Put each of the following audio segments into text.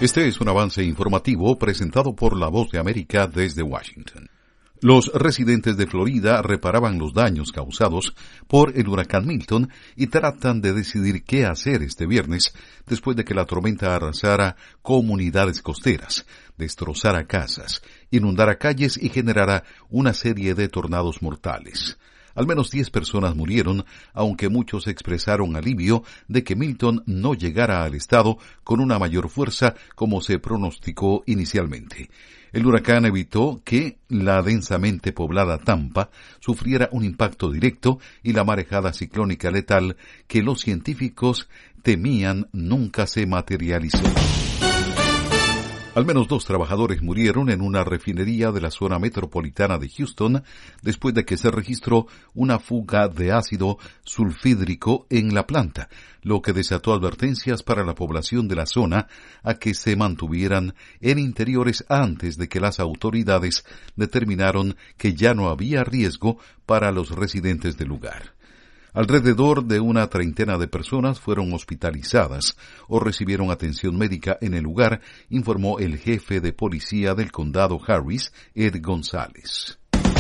Este es un avance informativo presentado por La Voz de América desde Washington. Los residentes de Florida reparaban los daños causados por el huracán Milton y tratan de decidir qué hacer este viernes después de que la tormenta arrasara comunidades costeras, destrozara casas, inundara calles y generara una serie de tornados mortales. Al menos 10 personas murieron, aunque muchos expresaron alivio de que Milton no llegara al estado con una mayor fuerza como se pronosticó inicialmente. El huracán evitó que la densamente poblada Tampa sufriera un impacto directo y la marejada ciclónica letal que los científicos temían nunca se materializó. Al menos 2 trabajadores murieron en una refinería de la zona metropolitana de Houston después de que se registró una fuga de ácido sulfídrico en la planta, lo que desató advertencias para la población de la zona a que se mantuvieran en interiores antes de que las autoridades determinaron que ya no había riesgo para los residentes del lugar. Alrededor de una treintena de personas fueron hospitalizadas o recibieron atención médica en el lugar, informó el jefe de policía del condado Harris, Ed González.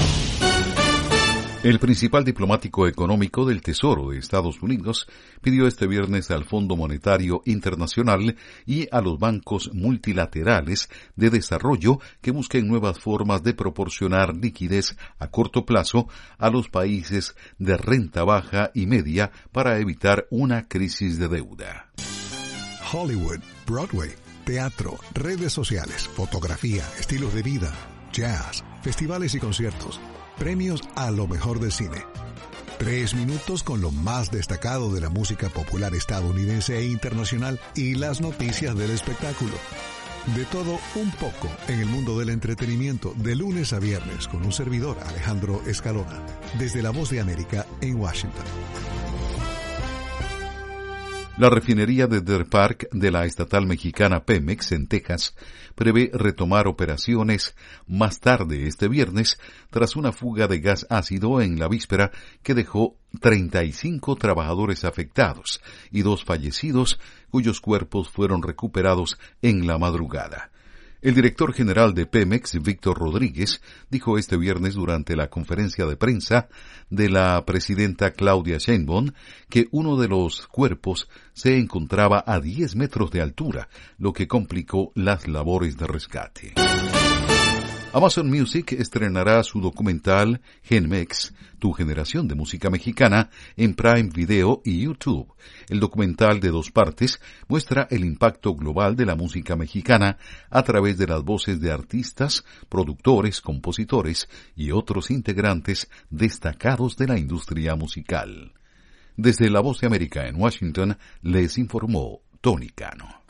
El principal diplomático económico del Tesoro de Estados Unidos pidió este viernes al Fondo Monetario Internacional y a los bancos multilaterales de desarrollo que busquen nuevas formas de proporcionar liquidez a corto plazo a los países de renta baja y media para evitar una crisis de deuda. Hollywood, Broadway, teatro, redes sociales, fotografía, estilos de vida, jazz, festivales y conciertos. Premios a lo mejor del cine. 3 minutos con lo más destacado de la música popular estadounidense e internacional y las noticias del espectáculo. De todo un poco en el mundo del entretenimiento de lunes a viernes con un servidor, Alejandro Escalona, desde La Voz de América en Washington. La refinería de Deer Park de la estatal mexicana Pemex en Texas prevé retomar operaciones más tarde este viernes tras una fuga de gas ácido en la víspera que dejó 35 trabajadores afectados y 2 fallecidos cuyos cuerpos fueron recuperados en la madrugada. El director general de Pemex, Víctor Rodríguez, dijo este viernes durante la conferencia de prensa de la presidenta Claudia Sheinbaum que uno de los cuerpos se encontraba a 10 metros de altura, lo que complicó las labores de rescate. Amazon Music estrenará su documental Genmex, tu generación de música mexicana, en Prime Video y YouTube. El documental de 2 partes muestra el impacto global de la música mexicana a través de las voces de artistas, productores, compositores y otros integrantes destacados de la industria musical. Desde La Voz de América en Washington, les informó Tony Cano.